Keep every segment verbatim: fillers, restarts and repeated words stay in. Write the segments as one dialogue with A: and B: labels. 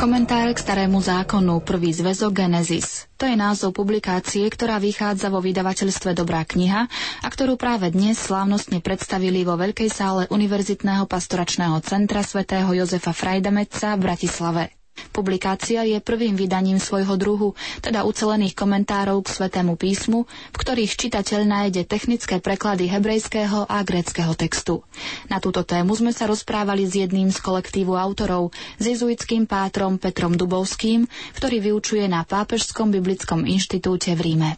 A: Komentár k starému zákonu, prvý zväzok Genesis. To je názov publikácie, ktorá vychádza vo vydavateľstve Dobrá kniha a ktorú práve dnes slávnostne predstavili vo veľkej sále Univerzitného pastoračného centra svätého Jozefa Frajdametca v Bratislave. Publikácia je prvým vydaním svojho druhu, teda ucelených komentárov k Svätému písmu, v ktorých čitateľ nájde technické preklady hebrejského a gréckeho textu. Na túto tému sme sa rozprávali s jedným z kolektívu autorov, s jezuitským pátrom Petrom Dubovským, ktorý vyučuje na Pápežskom biblickom inštitúte v Ríme.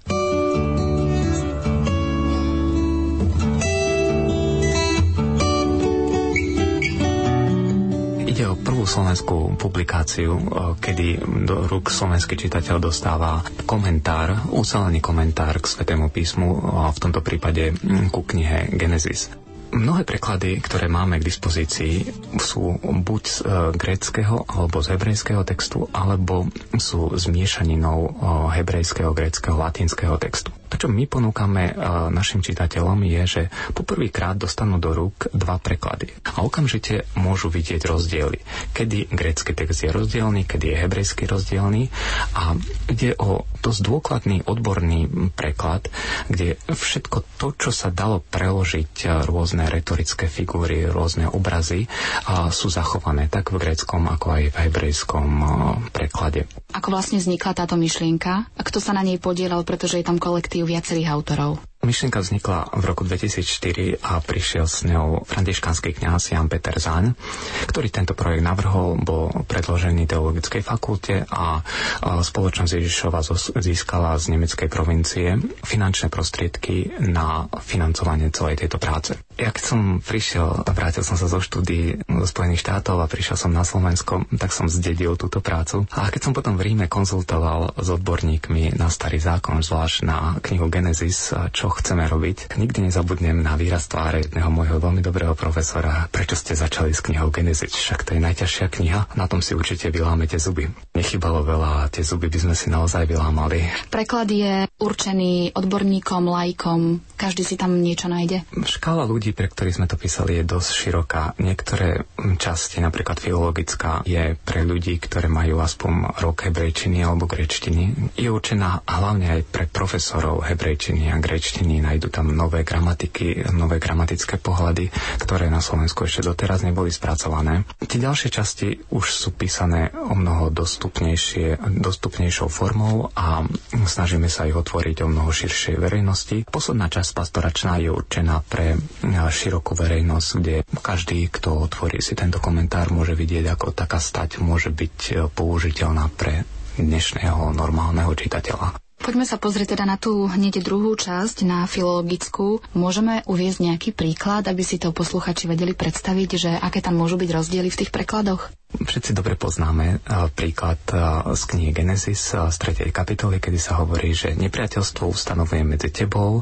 B: Ide o prvú slovenskú publikáciu, kedy do rúk slovenský čitateľ dostáva komentár, ucelený komentár k Svätému písmu, a v tomto prípade ku knihe Genesis. Mnohé preklady, ktoré máme k dispozícii, sú buď z gréckeho alebo z hebrejského textu, alebo sú zmiešaninou hebrejského, gréckeho, latinského textu. To, čo my ponúkame našim čitateľom, je, že poprvýkrát dostanú do rúk dva preklady a okamžite môžu vidieť rozdiely. Kedy grécky text je rozdielny, kedy je hebrejský rozdielny, a ide o dosť dôkladný odborný preklad, kde všetko to, čo sa dalo preložiť, rôzne retorické figúry, rôzne obrazy, sú zachované tak v gréckom, ako aj v hebrejskom preklade.
A: Ako vlastne vznikla táto myšlienka a kto sa na nej podielal, pretože je tam kolektív viacerých autorov?
B: Myšlienka vznikla v roku dvetisícštyri a prišiel s ňou františkánsky kňaz Jan Peter Zaň, ktorý tento projekt navrhol, bol predložený Teologickej fakulte a spoločnosť Ježišova získala z nemeckej provincie finančné prostriedky na financovanie celej tejto práce. Ja keď som prišiel, vrátil som sa zo štúdií zo Spojených štátov a prišiel som na Slovensko, tak som zdedil túto prácu. A keď som potom v Ríme konzultoval s odborníkmi na starý zákon, zvlášť na knihu Genesis, čo chceme robiť, nikdy nezabudnem na výraz tváre jedného môjho veľmi dobrého profesora. Prečo ste začali s knihou Genesis? Však to je najťažšia kniha, na tom si určite vylámete zuby. Nechybalo veľa, tie zuby by sme si naozaj vylámali.
A: Preklad je určený odborníkom, laikom, každý si tam niečo nájde.
B: Škála ľudí, pre ktorých sme to písali, je dosť široká. Niektoré časti, napríklad filologická, je pre ľudí, ktoré majú aspoň rok hebrejčiny alebo gréčtiny. Je určená hlavne aj pre profesorov hebrejčiny a gréčtiny. Nájdu tam nové gramatiky, nové gramatické pohľady, ktoré na Slovensku ešte doteraz neboli spracované. Tie ďalšie časti už sú písané o mnoho dostupnejšie, dostupnejšou formou a snažíme sa ich otvoriť o mnoho širšej verejnosti. Posledná časť pastoračná je určená pre širokú verejnosť, kde každý, kto otvorí si tento komentár, môže vidieť, ako taká stať môže byť použiteľná pre dnešného normálneho čitateľa.
A: Poďme sa pozrieť teda na tú hneď druhú časť, na filologickú. Môžeme uviesť nejaký príklad, aby si to posluchači vedeli predstaviť, že aké tam môžu byť rozdiely v tých prekladoch?
B: Všetci dobre poznáme príklad z knihy Genesis z tretej kapitoly, kedy sa hovorí, že nepriateľstvo ustanovuje medzi tebou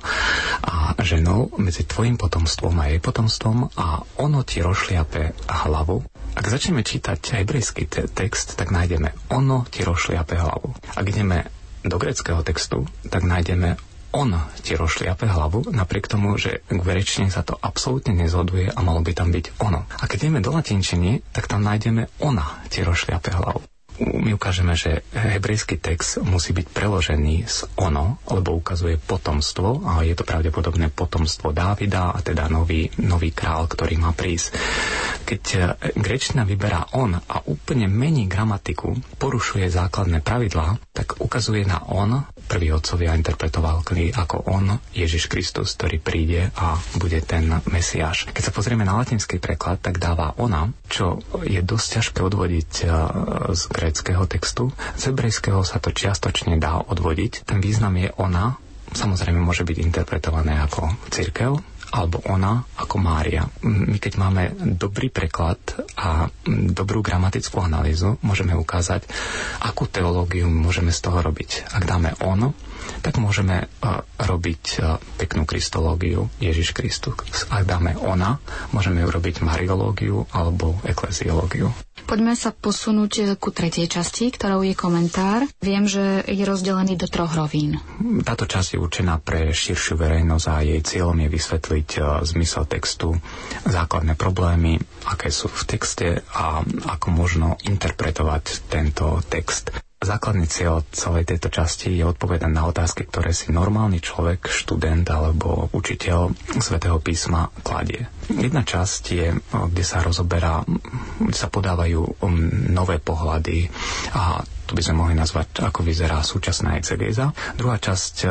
B: a ženou, medzi tvojim potomstvom a jej potomstvom a ono ti rozšliape hlavu. Ak začneme čítať hebrejský te- text, tak nájdeme ono ti rozšliape hlavu. Ak ideme do gréckeho textu, tak nájdeme on ti rozšliape hlavu, napriek tomu, že k gréčtine sa to absolútne nezhoduje a malo by tam byť ono. A keď ideme do latinčiny, tak tam nájdeme ona ti rozšliape hlavu. My ukážeme, že hebrejský text musí byť preložený z ono, lebo ukazuje potomstvo a je to pravdepodobné potomstvo Dávida a teda nový, nový král, ktorý má prísť. Keď gréčtina vyberá on a úplne mení gramatiku, porušuje základné pravidlá, tak ukazuje na on. Prví otcovia interpretovali ako on Ježiš Kristus, ktorý príde a bude ten Mesiáš. Keď sa pozrieme na latinský preklad, tak dáva ona, čo je dosť ťažké odvodiť z gréckeho textu. Z hebrejského sa to čiastočne dá odvodiť. Ten význam je ona, samozrejme môže byť interpretované ako cirkev, alebo ona ako Mária. My keď máme dobrý preklad a dobrú gramatickú analýzu, môžeme ukázať, akú teológiu môžeme z toho robiť. Ak dáme ono, tak môžeme uh, robiť uh, peknú kristológiu Ježiš Kristus. Ak dáme ona, môžeme urobiť mariológiu alebo ekleziológiu.
A: Poďme sa posunúť ku tretej časti, ktorou je komentár. Viem, že je rozdelený do troch rovín.
B: Táto časť je určená pre širšiu verejnosť a jej cieľom je vysvetliť zmysel textu, základné problémy, aké sú v texte a ako možno interpretovať tento text. Základný cieľ celej tejto časti je odpovedať na otázky, ktoré si normálny človek, študent alebo učiteľ Svätého písma kladie. Jedna časť je, kde sa rozoberá, kde sa podávajú nové pohľady a to by sme mohli nazvať, ako vyzerá súčasná exegéza. Druhá časť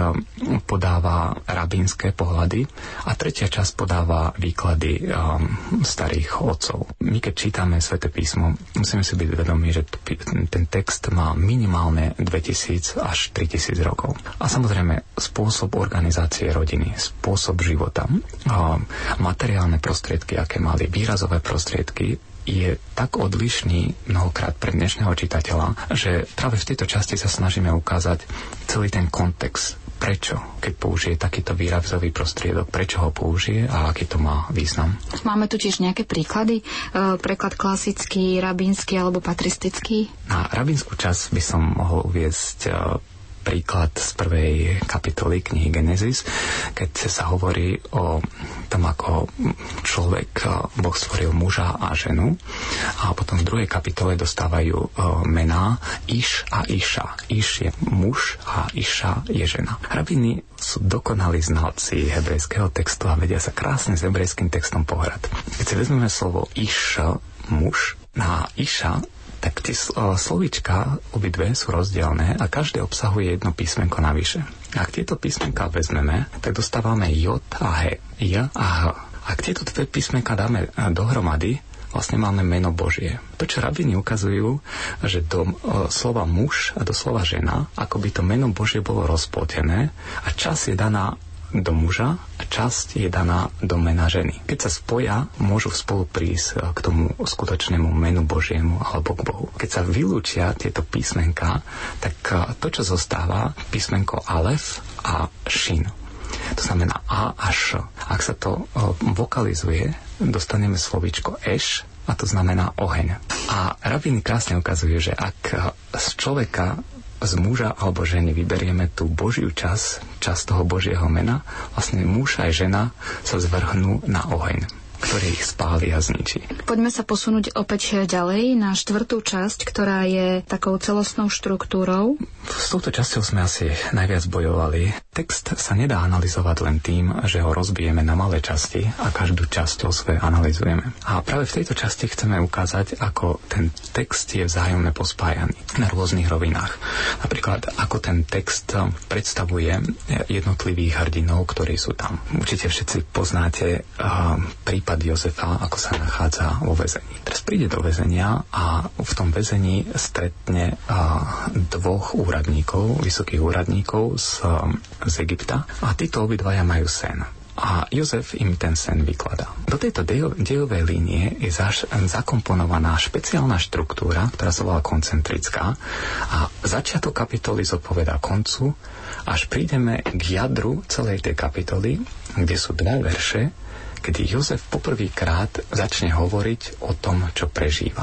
B: podáva rabínske pohľady a tretia časť podáva výklady um, starých otcov. My keď čítame Sväté písmo, musíme si byť vedomí, že ten text má minimálne dvetisíc až tritisíc rokov. A samozrejme spôsob organizácie rodiny, spôsob života, um, materiálne prostriedky, aké mali, výrazové prostriedky, je tak odlišný mnohokrát pre dnešného čitateľa, že práve v tejto časti sa snažíme ukázať celý ten kontext. Prečo, keď použije takýto výrazový prostriedok, prečo ho použije a aký to má význam.
A: Máme tu tiež nejaké príklady? E, preklad klasický, rabínsky alebo patristický?
B: Na rabínsku časť by som mohol uviesť e, príklad z prvej kapitoly knihy Genesis, keď sa hovorí o tom, ako človek, Boh stvoril muža a ženu a potom v druhej kapitole dostávajú mená Iš a Iša. Iš je muž a Iša je žena. Rabíni sú dokonalí znalci hebrejského textu a vedia sa krásne s hebrejským textom pohrať. Keď si vezmeme slovo Iš, muž, na Iša, tak tie slovíčka obidve sú rozdielne a každé obsahuje jedno písmenko navyše. Ak tieto písmenka vezmeme, tak dostávame J a H, J a H. Ak tieto dve písmenka dáme dohromady, vlastne máme meno Božie. To, čo rabíni ukazujú, že do slova muž a do slova žena, ako by to meno Božie bolo rozpoltené a čas je daná do muža a časť je daná do mena ženy. Keď sa spoja, môžu spolu prísť k tomu skutočnému menu Božiemu alebo k Bohu. Keď sa vylúčia tieto písmenka, tak to, čo zostáva, písmenko Alef a Šin. To znamená A a Š. Ak sa to vokalizuje, dostaneme slovíčko Eš a to znamená oheň. A rabíni krásne ukazujú, že ak z človeka z muža alebo ženy vyberieme tú Božiu čas, čas toho Božieho mena, vlastne muž aj žena sa zvrhnú na oheň, ktorý ich spáli a zničí.
A: Poďme sa posunúť opäť ďalej na štvrtú časť, ktorá je takou celostnou štruktúrou.
B: S touto časťou sme asi najviac bojovali. Text sa nedá analyzovať len tým, že ho rozbijeme na malé časti a každú časť o sve analyzujeme. A práve v tejto časti chceme ukázať, ako ten text je vzájomne pospájaný na rôznych rovinách. Napríklad, ako ten text predstavuje jednotlivých hrdinov, ktorí sú tam. Určite všetci poznáte uh, prípad Jozefa, ako sa nachádza vo väzení. Teraz príde do väzenia a v tom väzení stretne uh, dvoch úradníkov, vysokých úradníkov z, z Egypta a títo obidvaja majú sen. A Jozef im ten sen vykladá. Do tejto dejo, dejovej línie je zaš, zakomponovaná špeciálna štruktúra, ktorá sa volá koncentrická a začiatok kapitoly zodpovedá koncu, až prídeme k jadru celej tej kapitoly, kde sú dva verše, kedy Jozef poprvýkrát začne hovoriť o tom, čo prežíva.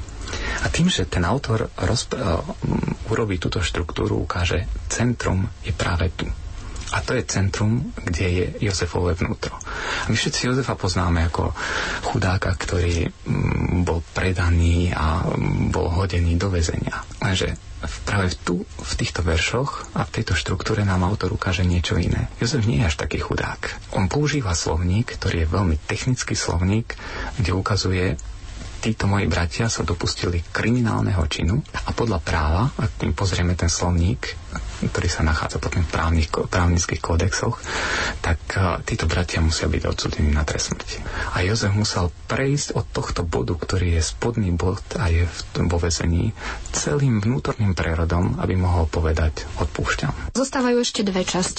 B: A tým, že ten autor rozp- uh, urobí túto štruktúru, ukáže, centrum je práve tu. A to je centrum, kde je Jozefové vnútro. A my všetci Jozefa poznáme ako chudáka, ktorý mm, bol predaný a mm, bol hodený do väzenia. Lenže práve tu, v týchto veršoch a v tejto štruktúre nám autor ukáže niečo iné. Jozef nie je až taký chudák. On používa slovník, ktorý je veľmi technický slovník, kde ukazuje, títo moji bratia sa dopustili kriminálneho činu a podľa práva, ak tým pozrieme ten slovník, ktorý sa nachádza potom v právnych, právnických kódexoch, tak uh, títo bratia musia byť odsúdení na trest smrti. A Jozef musel prejsť od tohto bodu, ktorý je spodný bod a je v, vo väzení, celým vnútorným prerodom, aby mohol povedať odpúšťam.
A: Zostávajú ešte dve časti.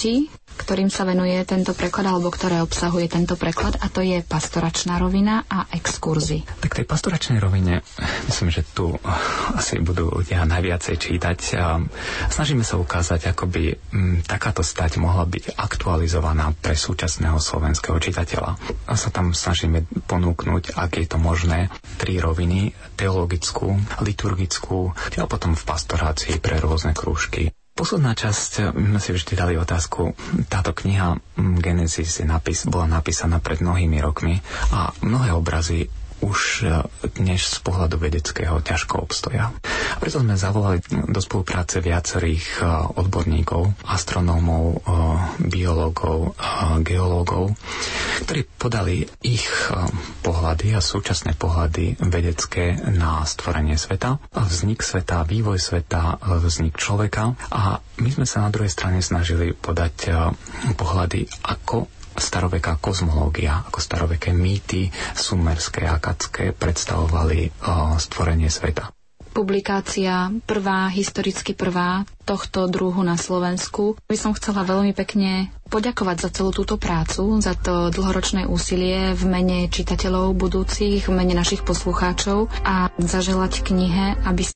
A: ktorým sa venuje tento preklad, alebo ktoré obsahuje tento preklad, a to je pastoračná rovina a exkurzy.
B: Tak tej pastoračnej rovine, myslím, že tu asi budú ľudia najviacej čítať. Snažíme sa ukázať, ako by takáto stať mohla byť aktualizovaná pre súčasného slovenského čitateľa. A sa tam snažíme ponúknuť, ak je to možné, tri roviny: teologickú, liturgickú, a potom v pastorácii pre rôzne krúžky. Posledná časť, my sme si vždy dali otázku, táto kniha Genesis je napis, bola napísaná pred mnohými rokmi a mnohé obrazy už dnes z pohľadu vedeckého ťažko obstoja. Preto sme zavolali do spolupráce viacerých odborníkov, astronómov, biológov, geológov, ktorí podali ich pohľady a súčasné pohľady vedecké na stvorenie sveta, vznik sveta, vývoj sveta, vznik človeka, a my sme sa na druhej strane snažili podať pohľady, ako staroveká kozmológia, ako staroveké mýty sumerské a akadské predstavovali o, stvorenie sveta.
A: Publikácia prvá, historicky prvá tohto druhu na Slovensku. By som chcela veľmi pekne poďakovať za celú túto prácu, za to dlhoročné úsilie v mene čitateľov budúcich, v mene našich poslucháčov, a zaželať knihe, aby